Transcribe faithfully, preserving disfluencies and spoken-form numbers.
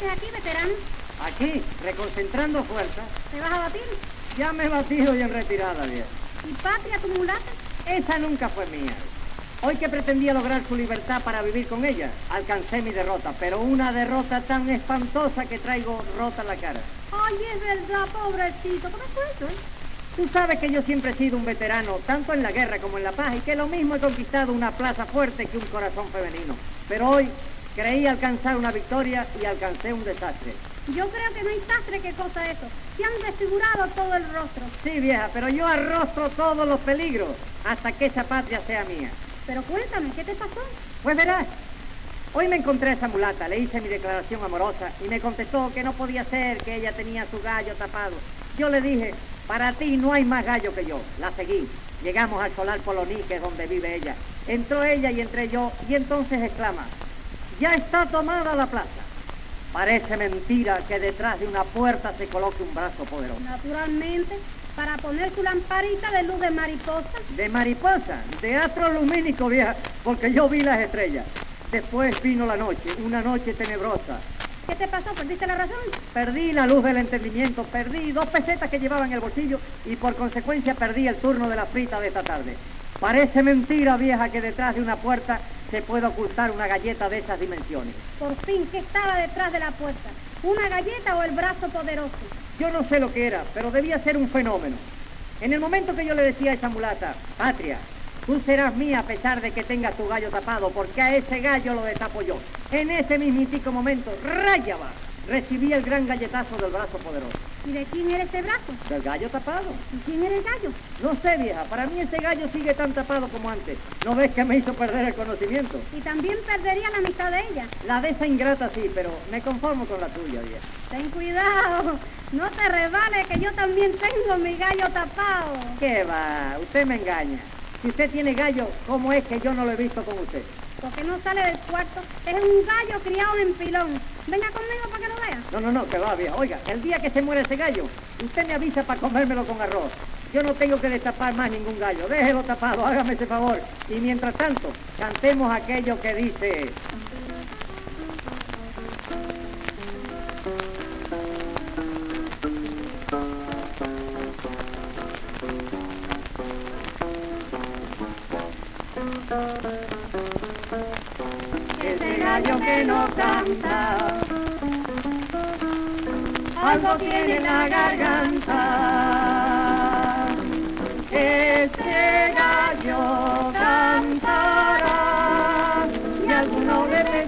haces aquí, veterano? Aquí, reconcentrando fuerzas. ¿Te vas a batir? Ya me he batido y en retirada, vieja. ¿Y Patria, tu mulata? Esa nunca fue mía. Hoy que pretendía lograr su libertad para vivir con ella, alcancé mi derrota, pero una derrota tan espantosa que traigo rota la cara. Ay, es verdad, pobrecito. ¿Cómo fue eso, eh? Tú sabes que yo siempre he sido un veterano, tanto en la guerra como en la paz, y que lo mismo he conquistado una plaza fuerte que un corazón femenino. Pero hoy creí alcanzar una victoria y alcancé un desastre. Yo creo que no hay sastre que cosa eso. Se han desfigurado todo el rostro. Sí, vieja, pero yo arrostro todos los peligros hasta que esa patria sea mía. Pero cuéntame, ¿qué te pasó? Pues verás, hoy me encontré a esa mulata, le hice mi declaración amorosa y me contestó que no podía ser, que ella tenía su gallo tapado. Yo le dije, para ti no hay más gallo que yo. La seguí, llegamos al solar Poloní, que es donde vive ella. Entró ella y entré yo, y entonces exclama, ya está tomada la plaza. Parece mentira que detrás de una puerta se coloque un brazo poderoso. Naturalmente, para poner su lamparita de luz de mariposa. De mariposa, de astro lumínico, vieja, porque yo vi las estrellas. Después vino la noche, una noche tenebrosa. ¿Qué te pasó? ¿Perdiste la razón? Perdí la luz del entendimiento, perdí dos pesetas que llevaba en el bolsillo y por consecuencia perdí el turno de la frita de esta tarde. Parece mentira, vieja, que detrás de una puerta se puede ocultar una galleta de esas dimensiones. Por fin, ¿qué estaba detrás de la puerta? ¿Una galleta o el brazo poderoso? Yo no sé lo que era, pero debía ser un fenómeno. En el momento que yo le decía a esa mulata, Patria, tú serás mía a pesar de que tengas tu gallo tapado, porque a ese gallo lo destapo yo. En ese mismitico momento, raya va, recibí el gran galletazo del brazo poderoso. ¿Y de quién era ese brazo? ¿Del gallo tapado? ¿Y quién era el gallo? No sé, vieja, para mí ese gallo sigue tan tapado como antes. ¿No ves que me hizo perder el conocimiento? Y también perdería la mitad de ella. La de esa ingrata sí, pero me conformo con la tuya, vieja. Ten cuidado, no te resbales que yo también tengo mi gallo tapado. ¿Qué va? Usted me engaña. Si usted tiene gallo, ¿cómo es que yo no lo he visto con usted? Porque no sale del cuarto, es un gallo criado en pilón. Venga conmigo para que lo vea. No, no, no, que va, vieja. Oiga, el día que se muere ese gallo, usted me avisa para comérmelo con arroz. Yo no tengo que destapar más ningún gallo. Déjelo tapado, hágame ese favor. Y mientras tanto, cantemos aquello que dice... Ese gallo que no canta, algo tiene en la garganta. Ese gallo cantará y alguno le